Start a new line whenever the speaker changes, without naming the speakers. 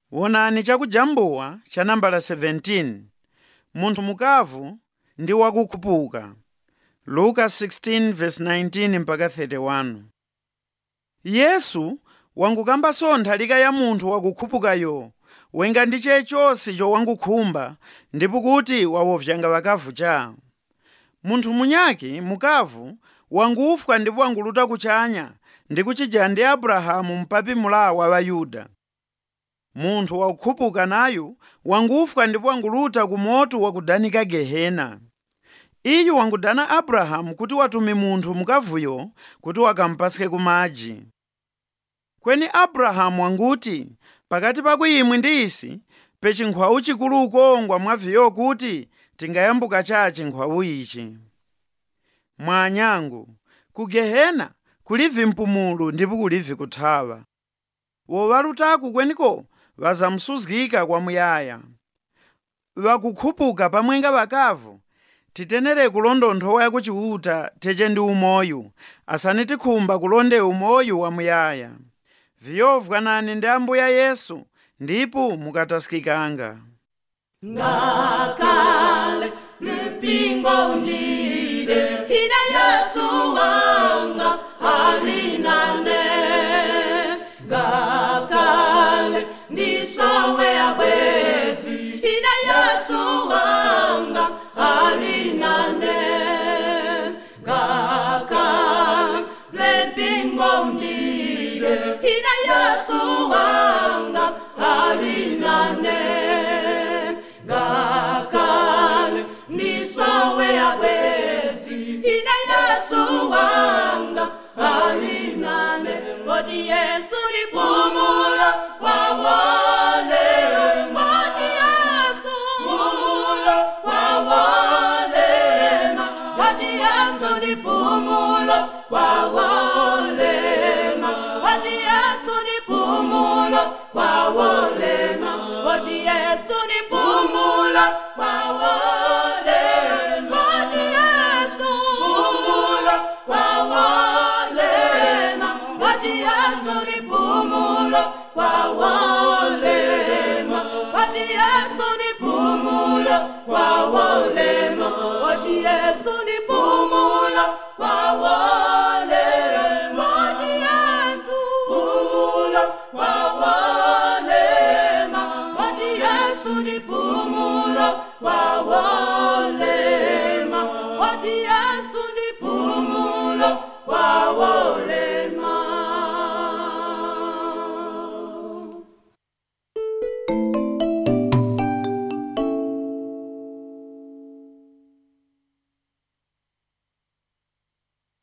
Wonani chakujambuwa cha nambala 17. Munthu mukavu ndi wakukhupuka. Luka 16:19 mpaka 31. Yesu wangukambaso nthalika ya munthu wakukhupukayo wenga ndi chechonse chowangukhumba ndipo kuti wawovyanга wakavu cha. Munthu munyaki mukavu wangufwa ndipo wanguluta kuchanya ndi kuchija ndi Abrahamu mpapi mulawa wa Yuda. Munthu wakukhupuka nayu wangufwa ndipo wanguluta ku moto wakudanika Gehena. Iyu wangudana Abrahamu kuti watume munthu mukavuyo kuti wakampasike ku madzi. Kweni Abrahamu wanguti pakati paku imwe ndi isi pe chinkhwawu chikulu ukongwa mwaviyo kuti tingayambuka cha chinkhwawu ichi. Mwanyangu, ku Gehena kulivi mpumulo ndipo kulivi kuthawa. Wowalutaku kweniko wazamsuzgika kwa muyaya. Wakukhupuka pamwenga wakavu titenere kulondonthowa yakuchiuta teche ndi umoyu asani tikhumba kulonde umoyu wa muyaya. Viyovwanani ndi Ambuya Yesu ndipo mukatasikikanga.
Ngakale mpingo ndide ina Yesu wanga alinane. Ngakale ndisowe abwezi ina Yesu wanga alinane. Ngakale mpingo ndide ina Yesu wanga alinane. Ngakale ndisowe abwezi ina Yesu wanga alinane. Odi Yesu nipumula wawale. Odi Yesu pumula wawale. Odi Yesu nipumula wawale. Odi Yesu nipumula wawale. Odi Yesu nipumula wawale. Odi Yesu pumula wawale. Odi Yesu nipumula wawale. Odi Yesu nipumula wawale. Odi Yesu nipumula wawale. Odi Yesu pumula wawale. Odi Yesu nipumula